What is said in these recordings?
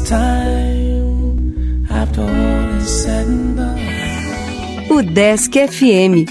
time after all is said and done. O Desk FM.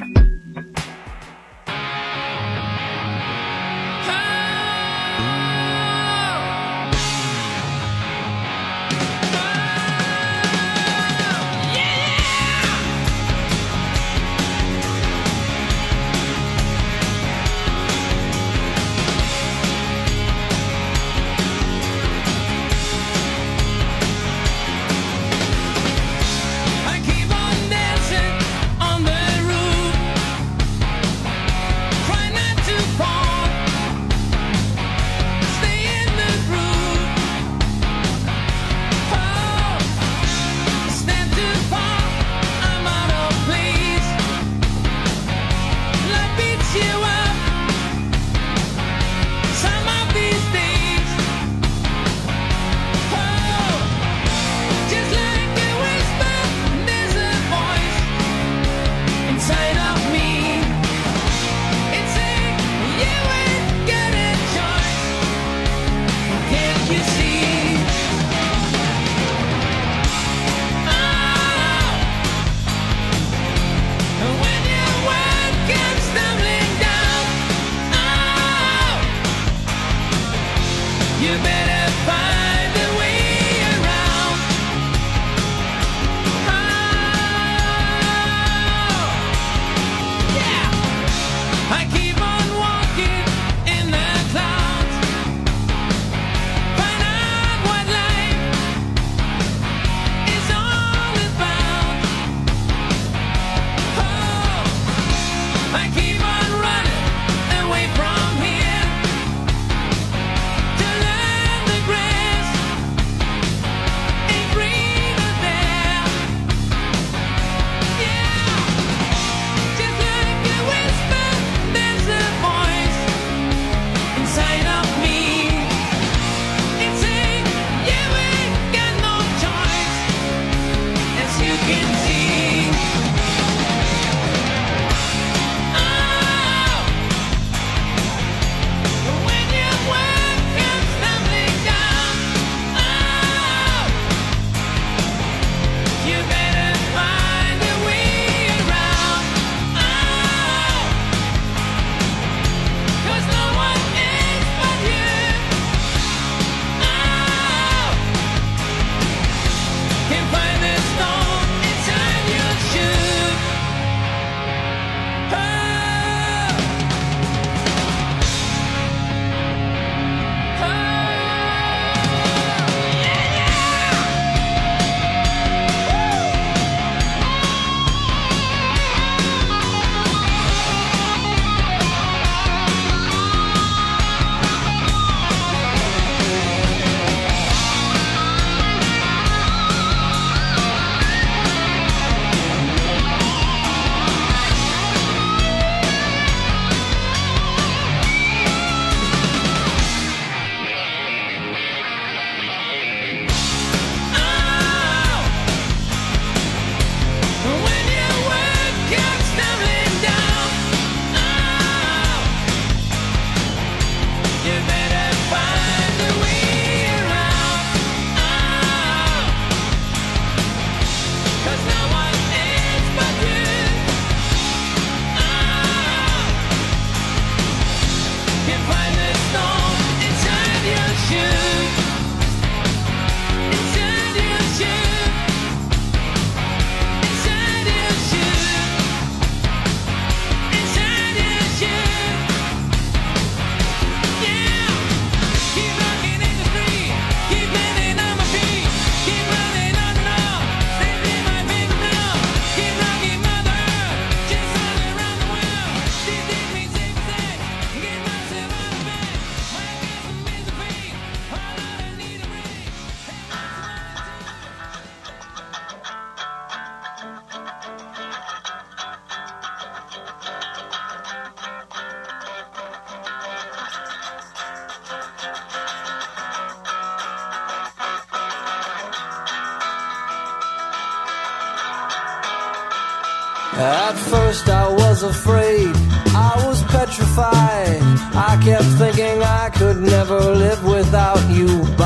At first I was afraid, I was petrified. I kept thinking I could never live without you by my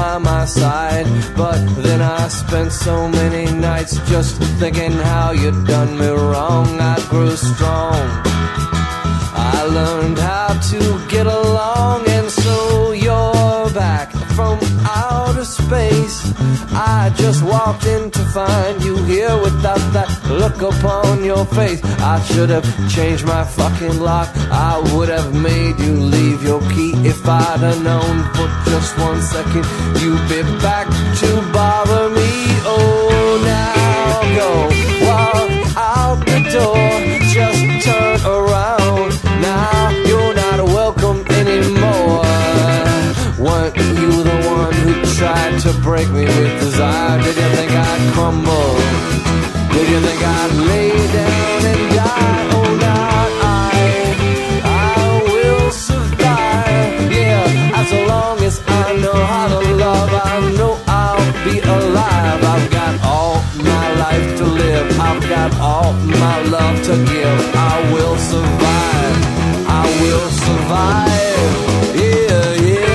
side. But then I spent so many nights just thinking how you'd done me wrong. I grew strong, I learned how to get along, and so you're back from outer space. I just walked in to find you here without that look upon your face. I should have changed my fucking lock. I would have made you leave your key if I'd have known for just 1 second you'd be back to bother me. Oh, now go walk out the door, just turn around. Now you're not welcome anymore. Weren't you the one who tried to break me with desire? Did you think I'd crumble? Did you think I'd lay down and die? Oh, now I will survive. Yeah, as long as I know how to love, I know I'll be alive. I've got all my life to live, I've got all my love to give. I will survive, I will survive. Yeah, yeah.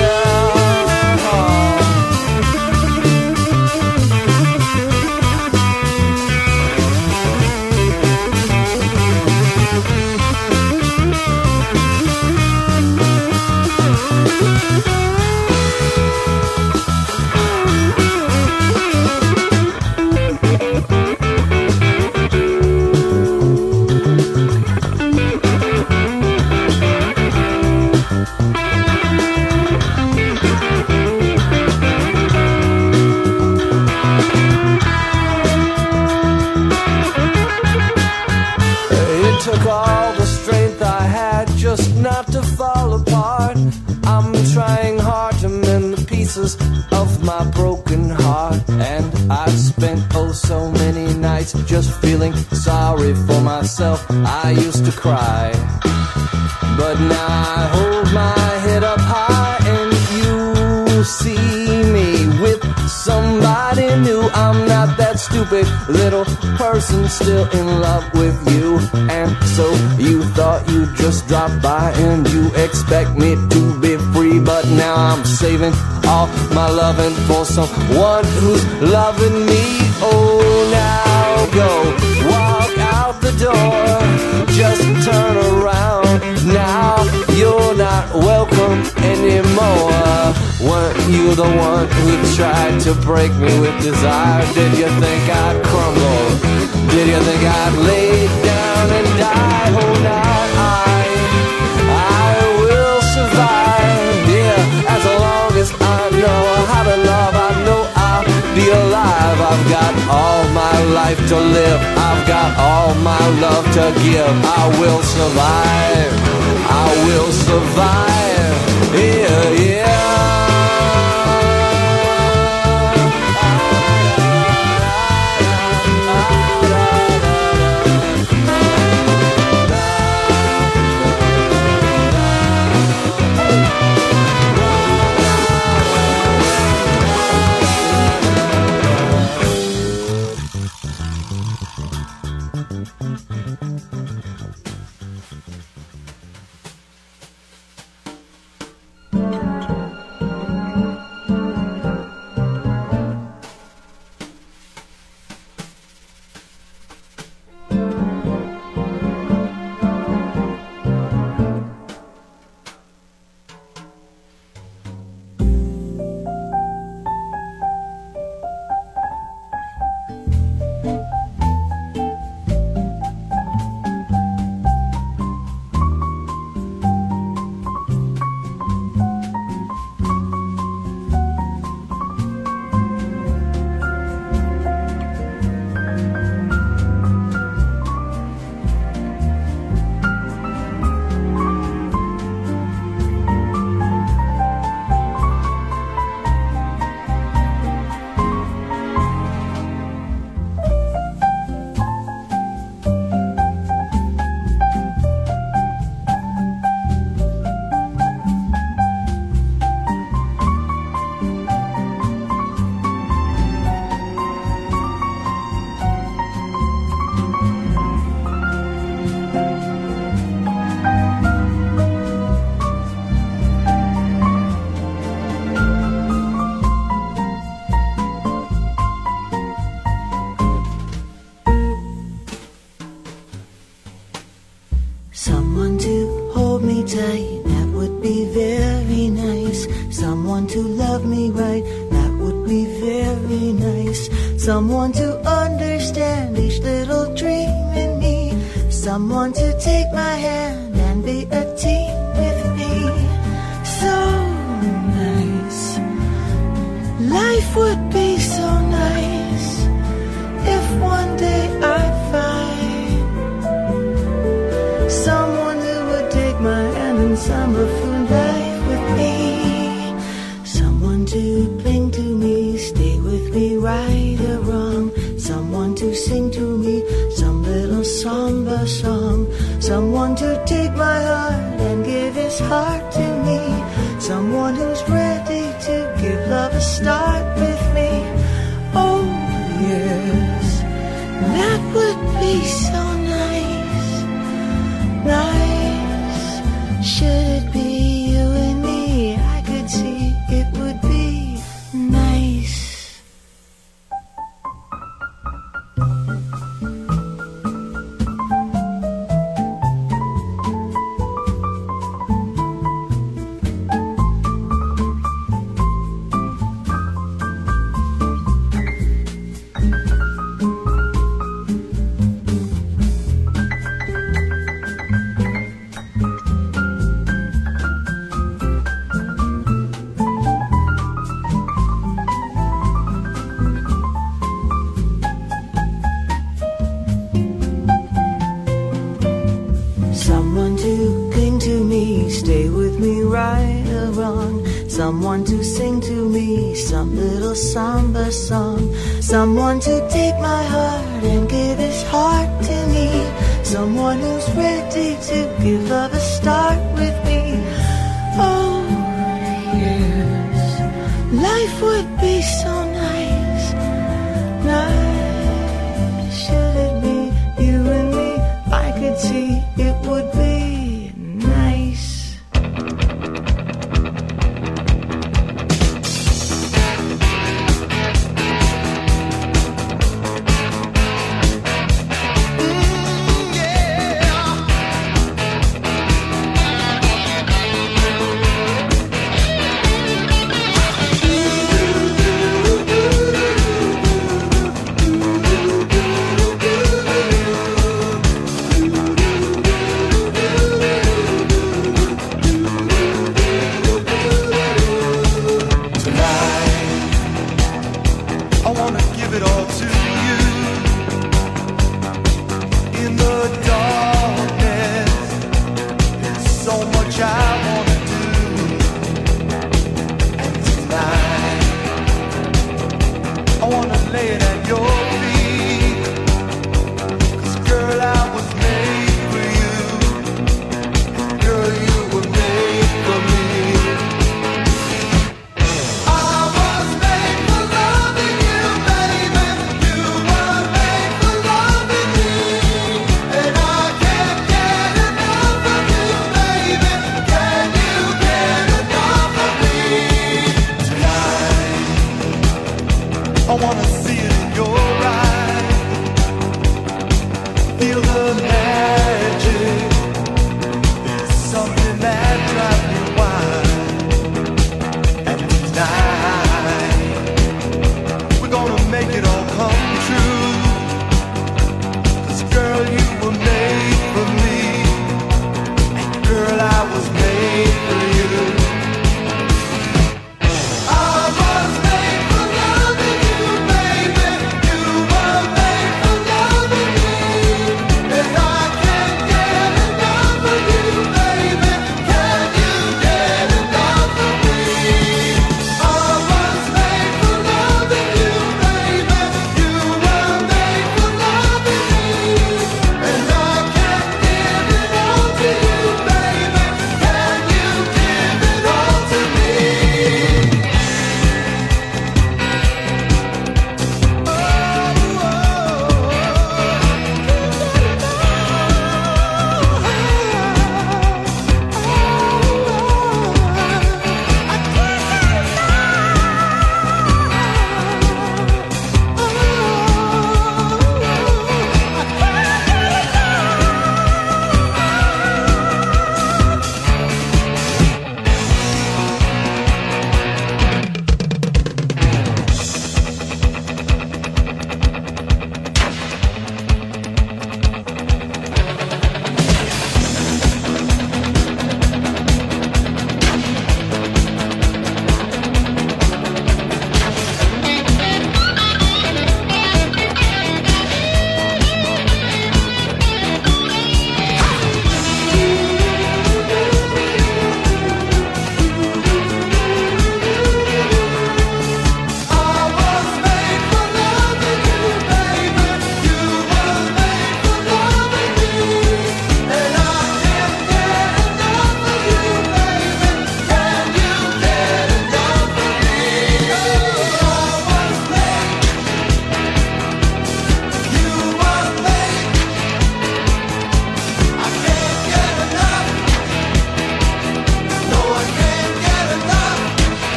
Took all the strength I had just not to fall apart. I'm trying hard to mend the pieces of my broken heart, and I've spent oh so many nights just feeling sorry for myself. I used to cry, but now I hold my head up high, and you see me with somebody new. I'm not that stupid little person still in love with you. And so you thought you'd just drop by and you expect me to be free, but now I'm saving all my loving for someone who's loving me. Oh, now go walk out the door, just turn around. Now you're not welcome anymore. Weren't you the one who tried to break me with desire? Did you think I'd crumble? Did you think I'd lay down and die? Oh, now I will survive. Yeah, as long as I know how to love, I know I'll be alive. I've got all my life to live, I've got all my love to give. I will survive, I will survive. Yeah, yeah. be very nice. Someone to love me right, that would be very nice. Someone to understand each little dream in me. Someone to take my hand and be a team with me. So nice. Life would be so nice if one day I find someone who would take my hand and summer food life with me. Someone to cling to me, stay with me right or wrong. Someone to sing to me some little samba song. Someone to take my heart and give his heart to me. Someone who's ready to give love a start with me. Oh yes, that would be so nice. Nice. Should it be you and me, I could see it would be nice. Someone to cling to me, stay with me right or wrong. Someone to sing to me some little samba song. Someone to take my heart and give his heart to me. Someone who's ready to give love a start with me. Oh yes, life would be so nice. Nice. Should it be you and me, I could see it would be nice.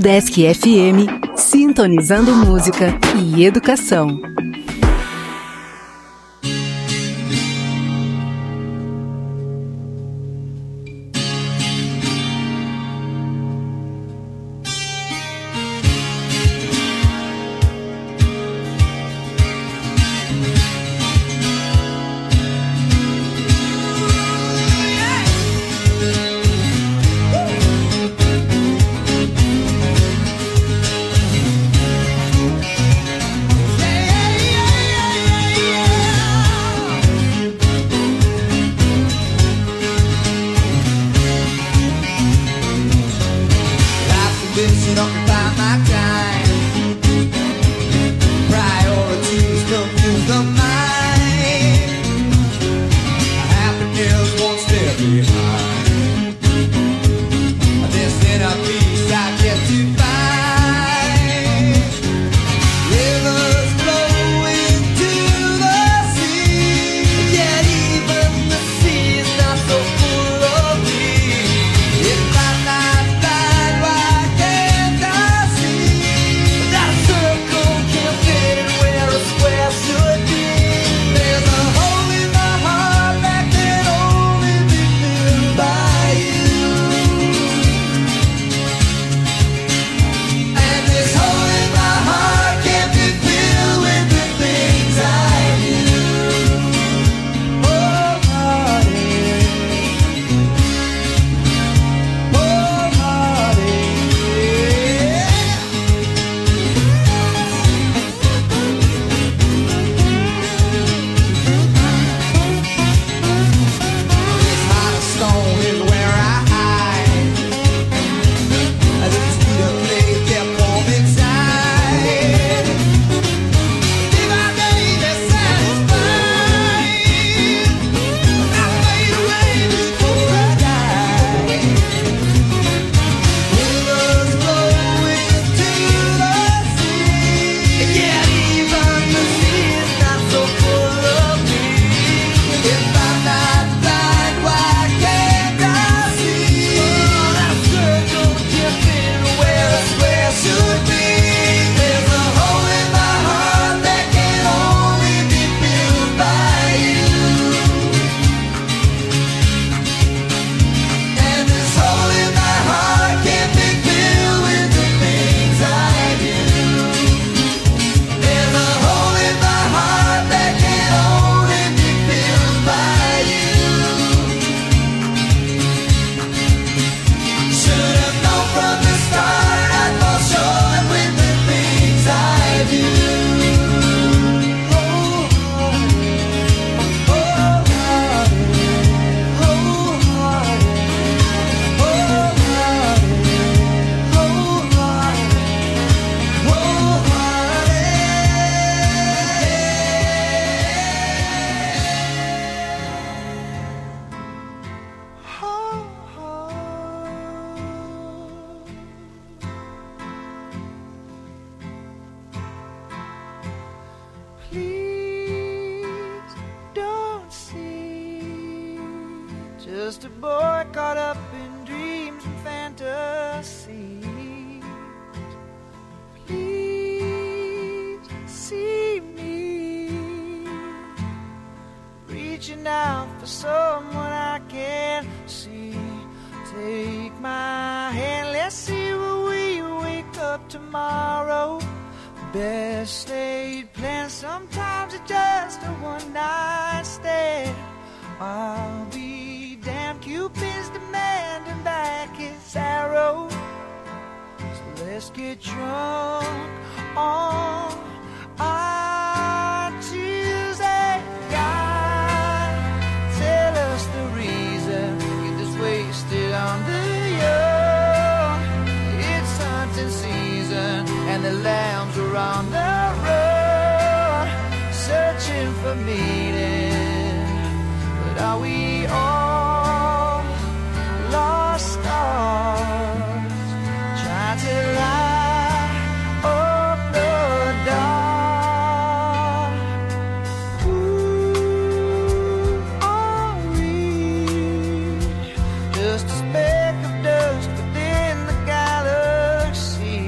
Udesc FM, sintonizando música e educação. Just a boy caught up in dreams and fantasies. Please see me reaching out for someone I can see. Take my hand, let's see where we wake up tomorrow. Best laid plans, sometimes it's just a one-night stand. I'll be damned, Cupid's demanding back his arrow. So let's get drunk on our Tuesday. God, tell us the reason we get this wasted on the young. It's hunting season and the lambs are on the run, searching for meaning. Are we all lost stars trying to light up the dark? Who are we? Just a speck of dust within the galaxy.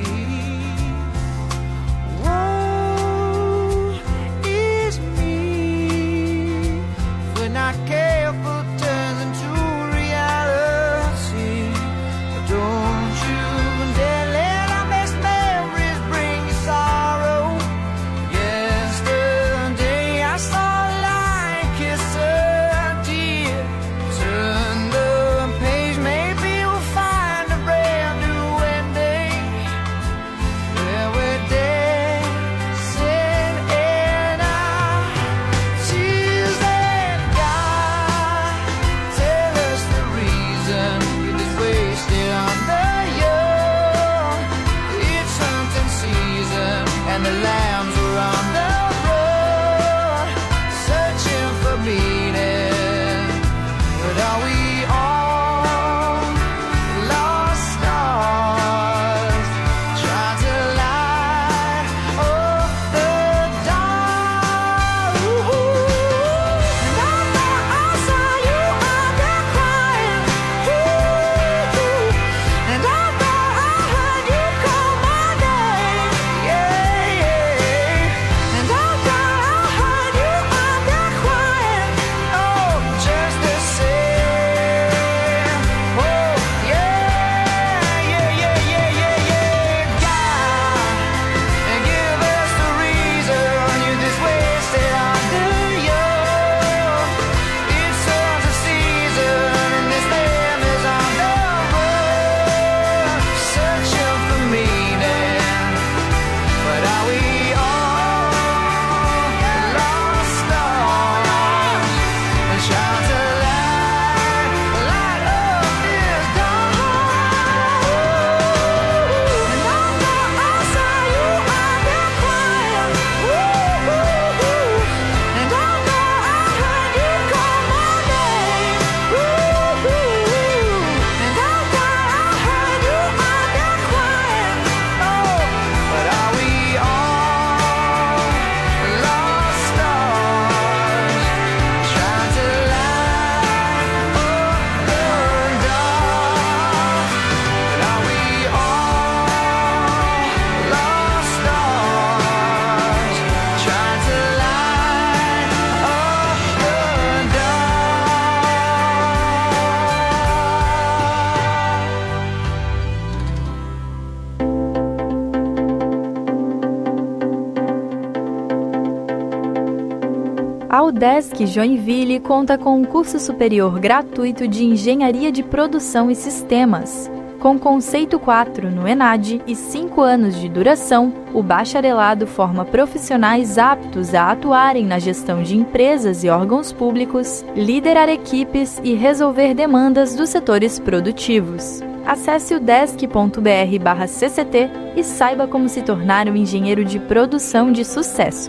A UDESC Joinville conta com um curso superior gratuito de Engenharia de Produção e Sistemas. Com conceito 4 no ENAD e 5 anos de duração, o bacharelado forma profissionais aptos a atuarem na gestão de empresas e órgãos públicos, liderar equipes e resolver demandas dos setores produtivos. Acesse udesc.br/cct e saiba como se tornar um engenheiro de produção de sucesso.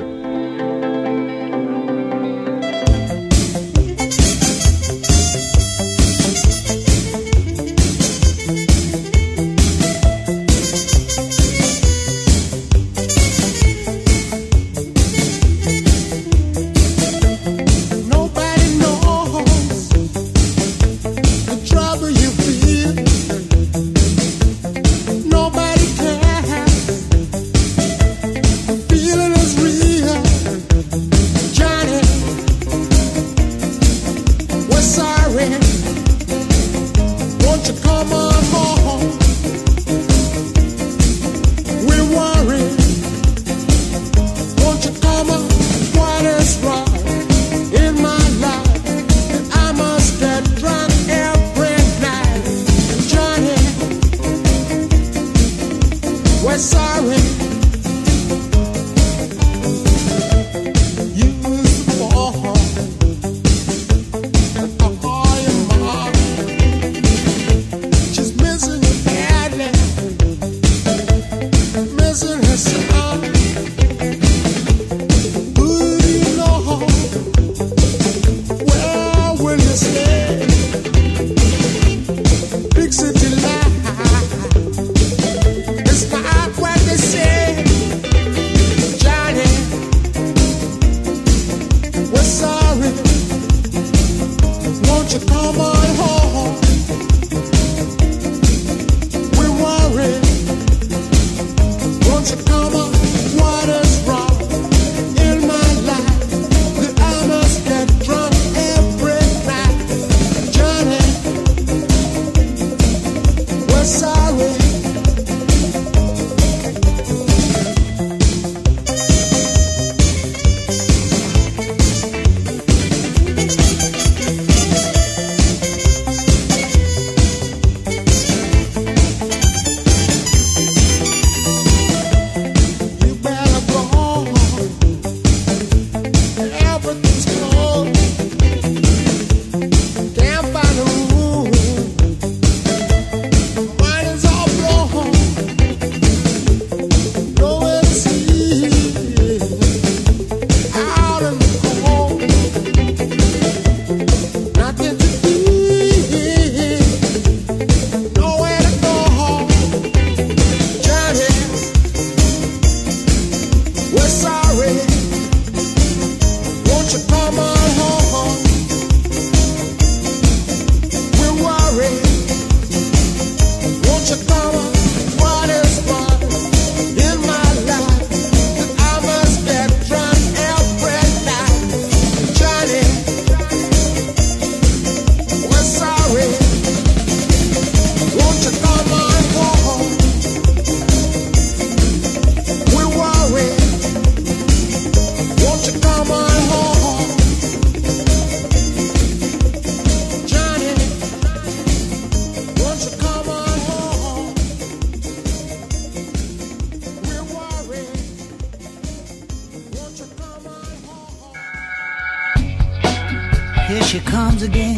Here she comes again,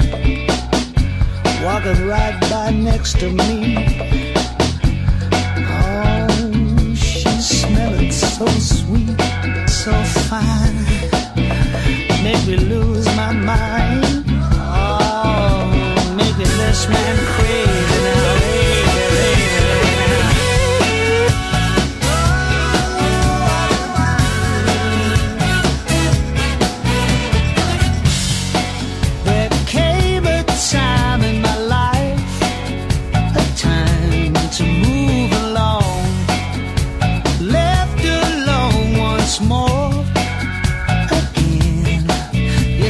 walking right by next to me. Oh, she's smelling so sweet, so fine, make me lose my mind. Oh, making this man crazy now. More again,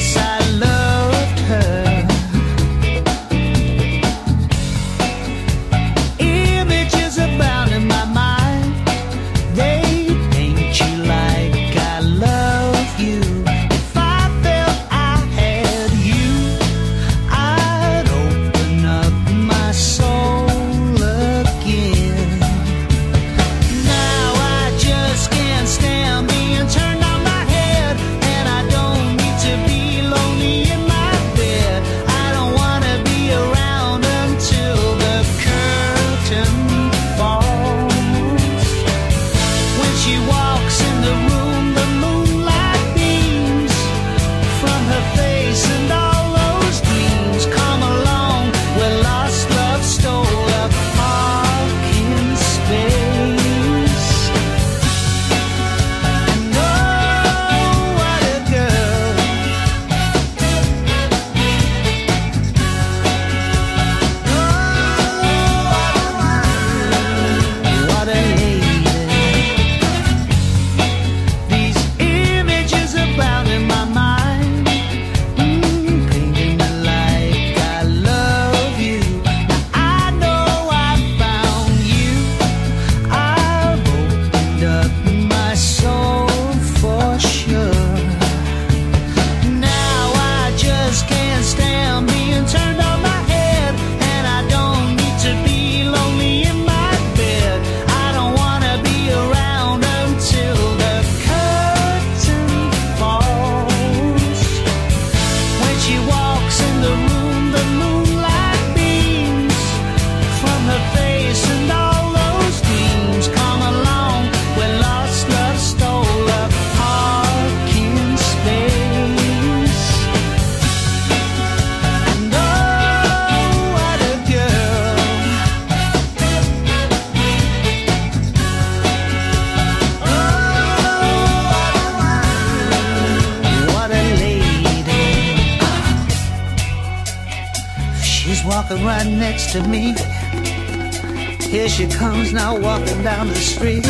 walking right next to me. Here she comes now walking down the street.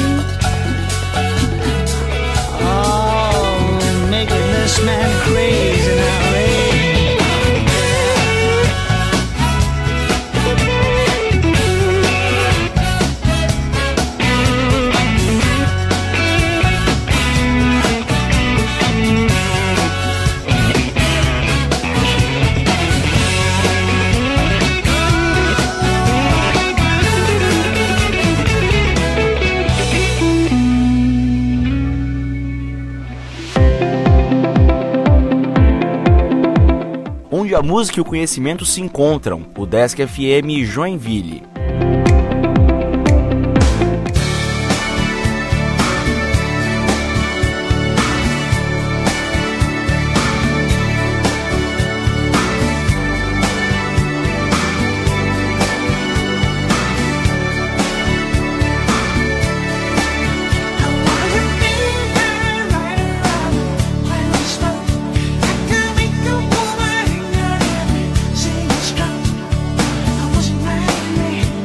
Oh, making this man crazy now, onde a música e o conhecimento se encontram, o Desk FM Joinville. Sing a strut. I wasn't right.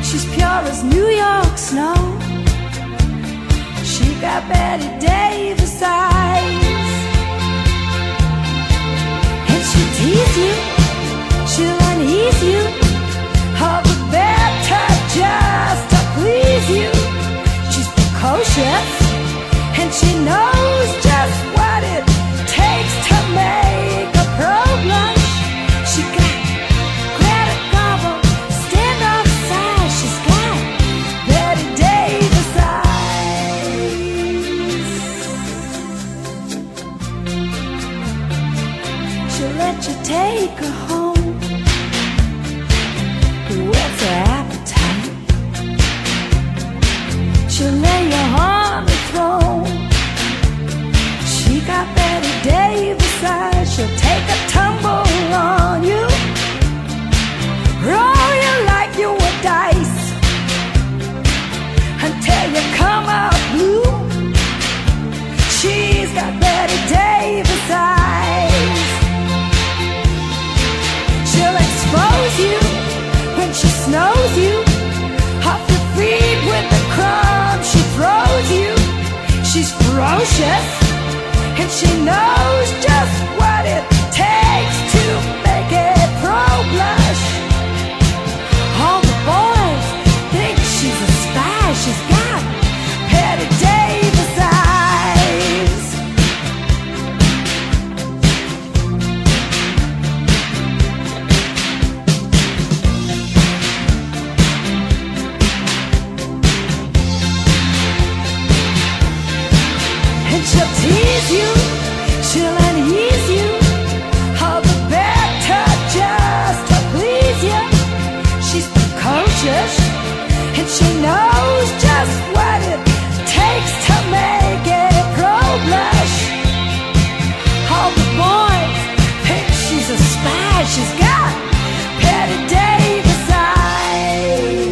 She's pure as New York snow. She got Betty Davis eyes. And she'll tease you, she'll unease you, all the better just to please you. She's precocious, and she knows just what it takes to make a pro blush. She got Greta Garbo, standoff size. She's got Betty Davis eyes. She'll let you take her home, whet's her appetite. She'll lay you on the throne. She got Betty Davis eyes. She'll take a tumble on you, roll you like you were dice, until you come out blue. She's got Betty Davis eyes. She'll expose you when she snows you, off your feet with the crumbs she throws you. She's ferocious, and she knows just what it takes to make a pro blush. All the boys think she's a spy. She's got Betty Davis eyes. And she'll tease you, she'll unease you, all the better just to please you. She's precocious, and she knows just what it takes to make a pro blush. All the boys think she's a spy. She's got Betty Davis eyes.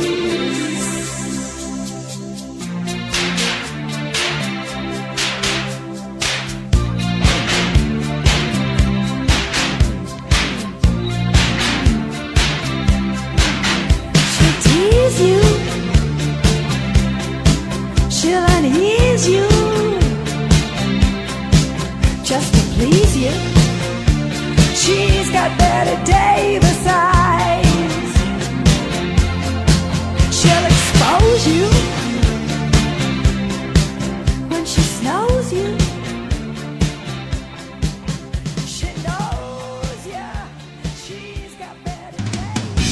She'll tease you, she'll unease you, just to please you. She's got Betty Davis eyes. She'll expose you when she snows you. She knows ya. She's got Betty Davis.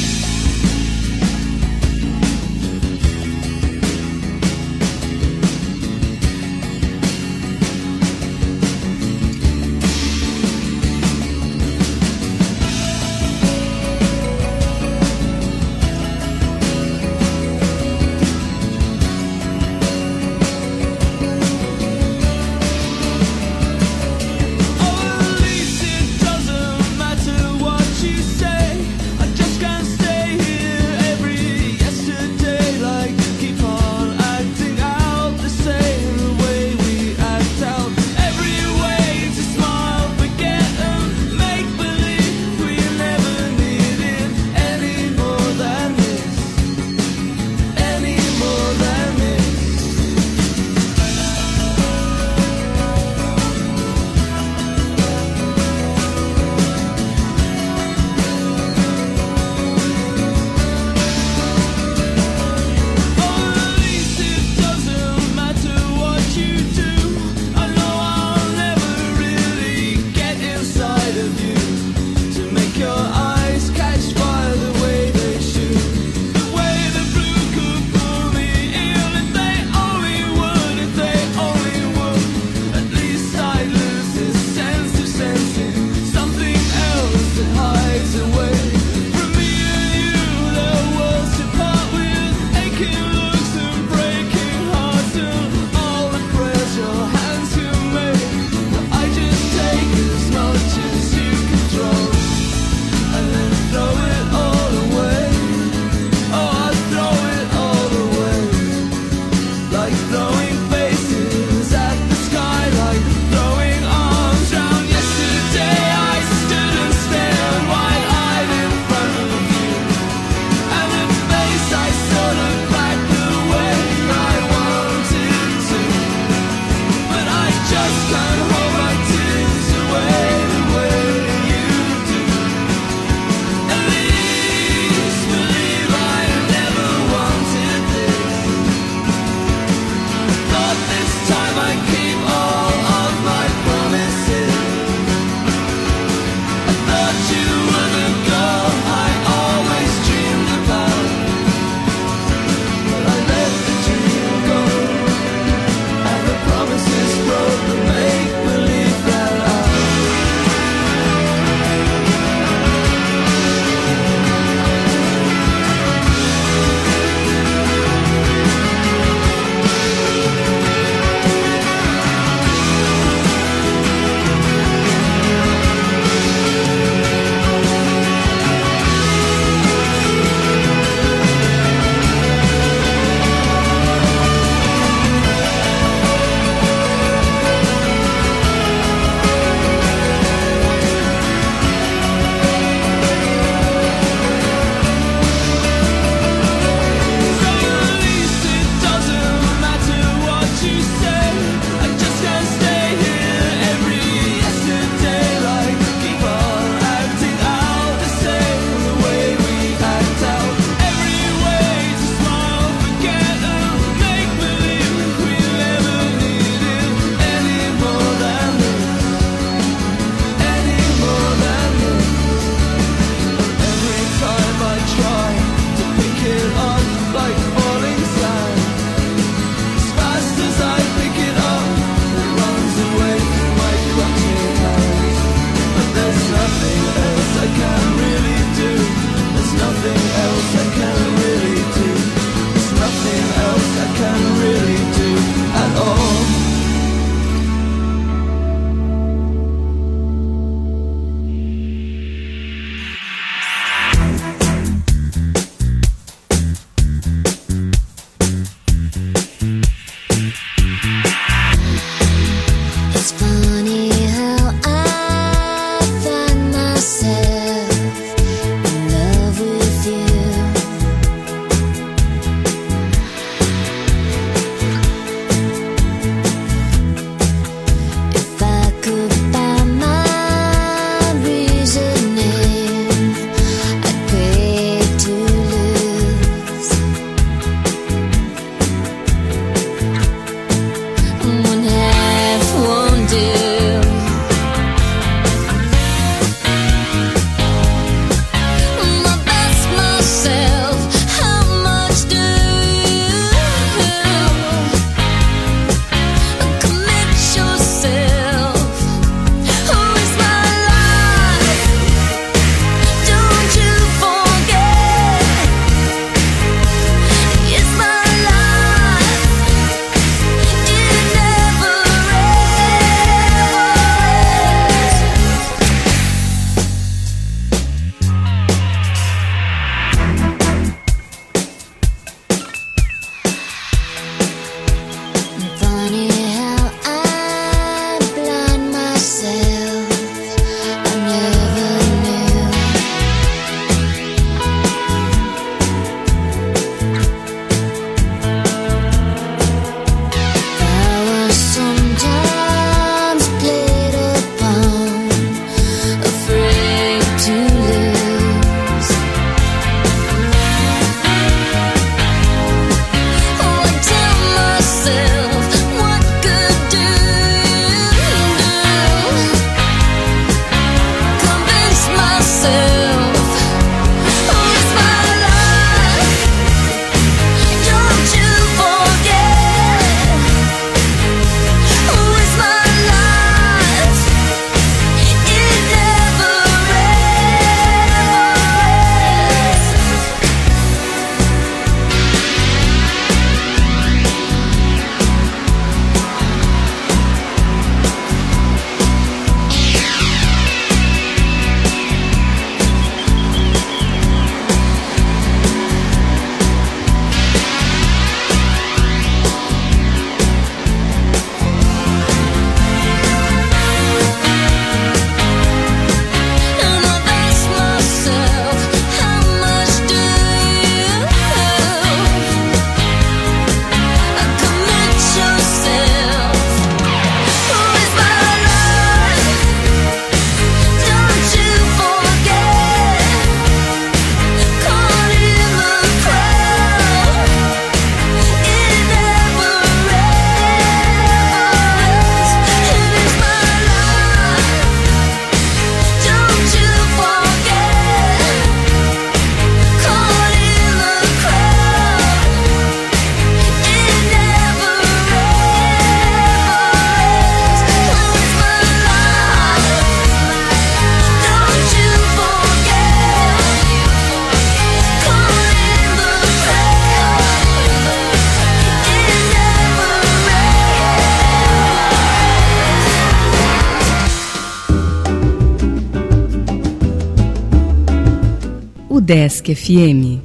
Desk FM.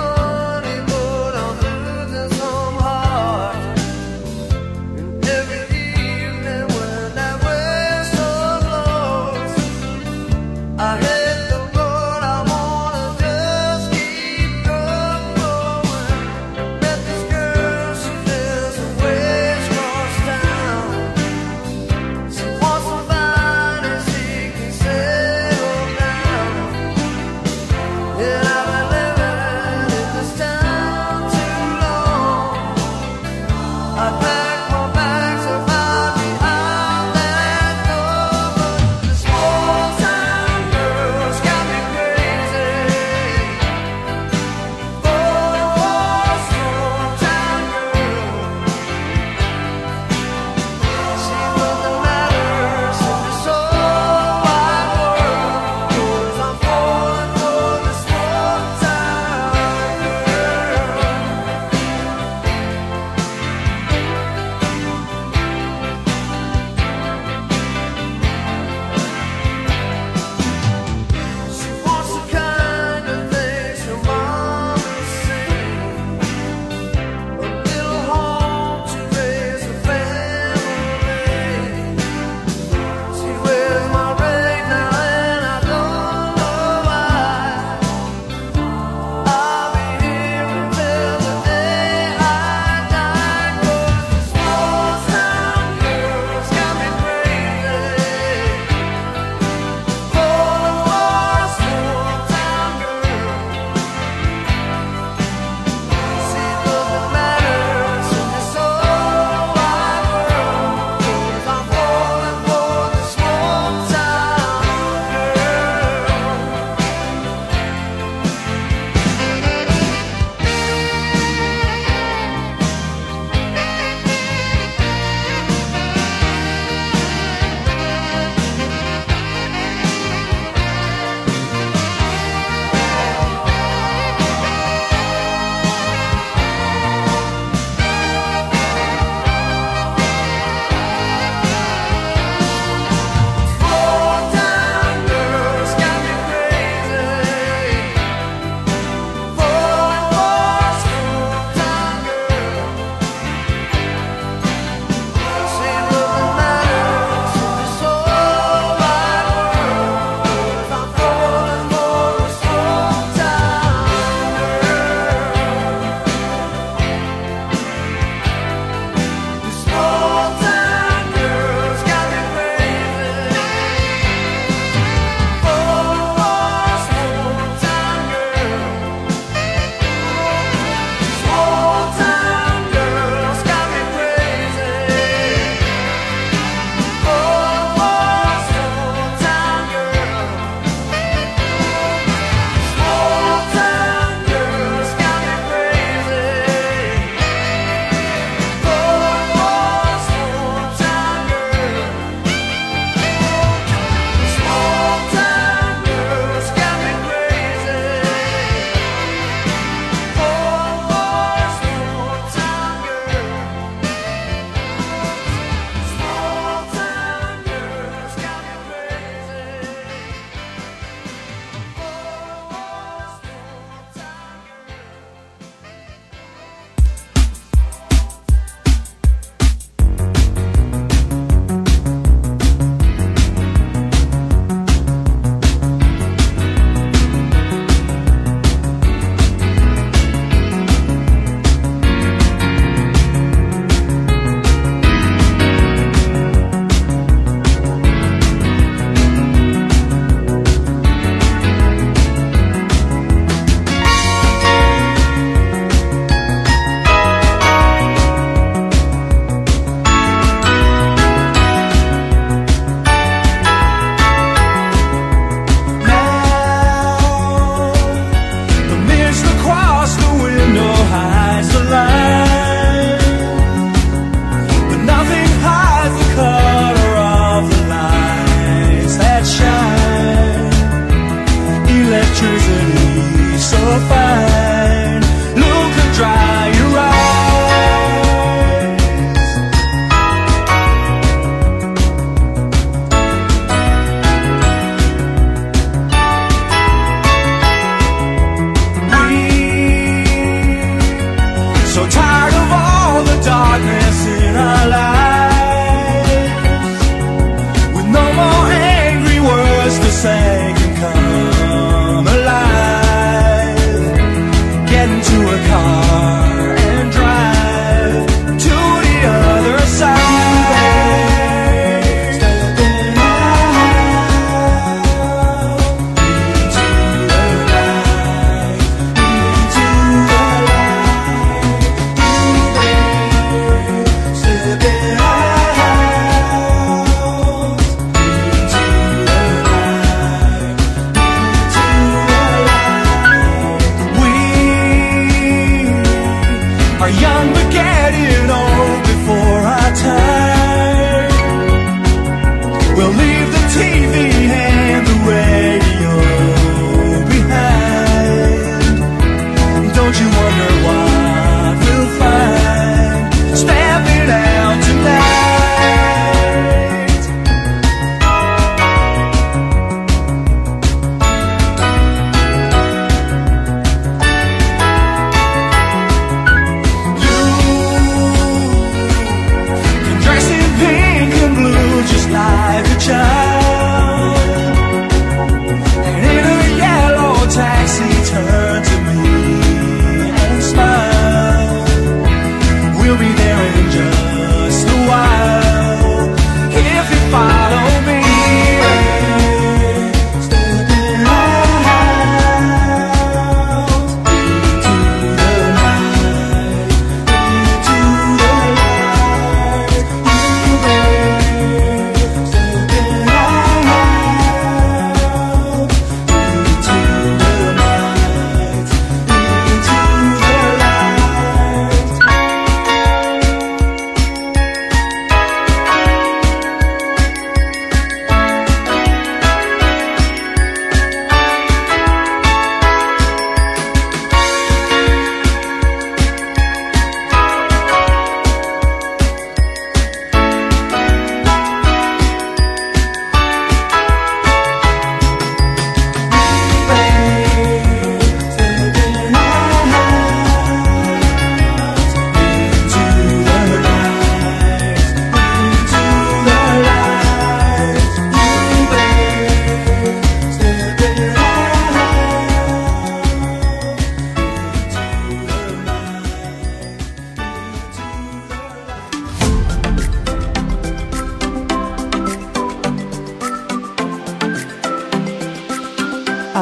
Every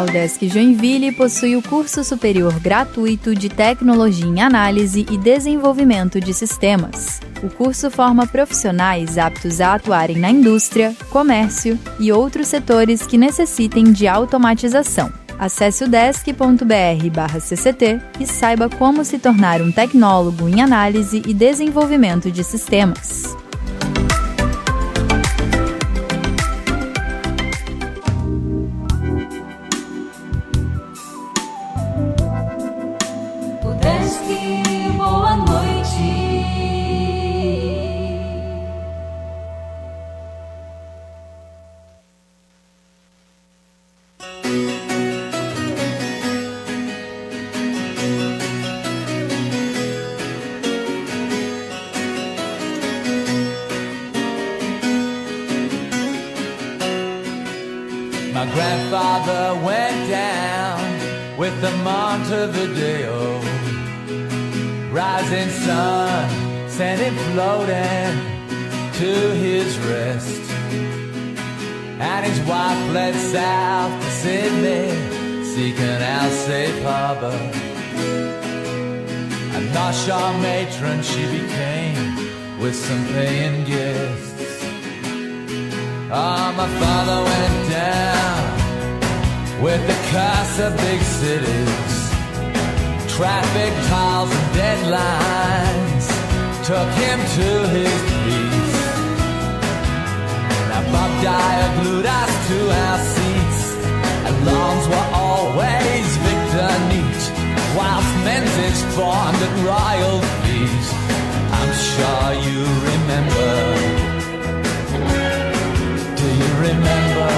A UDESC Joinville possui o curso superior gratuito de Tecnologia em Análise e Desenvolvimento de Sistemas. O curso forma profissionais aptos a atuarem na indústria, comércio e outros setores que necessitem de automatização. Acesse udesc.br/cct e saiba como se tornar um tecnólogo em análise e desenvolvimento de sistemas. Boa noite. My grandfather went down with the Montevideo. Rising sun sent him floating to his rest. And his wife fled south to Sydney, seeking out safe harbor. A Noshar matron she became, with some paying gifts. Oh, my father went down with the curse of big cities. Traffic tolls and deadlines took him to his peace. Now Bob Dyer glued us to our seats, and lawns were always Victor Nietzsche, whilst Menzies formed at royal feet. I'm sure you remember. Do you remember?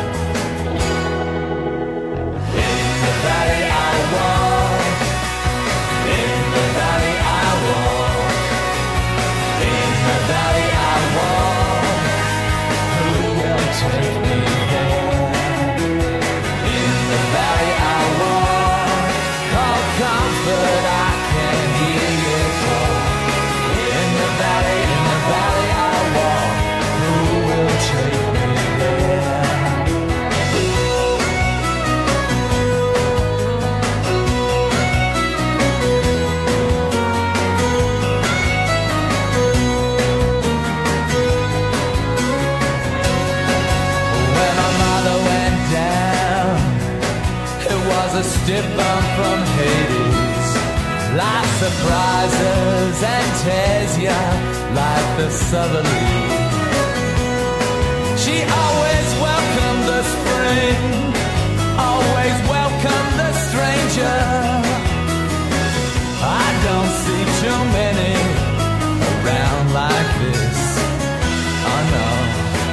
In the valley I walk, in the valley I walk, in the valley I walk. Who will take me there? In the valley I walk, oh comfort I can hear you call. In the valley I walk. Who will take me there? A stiff bump from Hades. Life surprises and tears ya like the southerly. She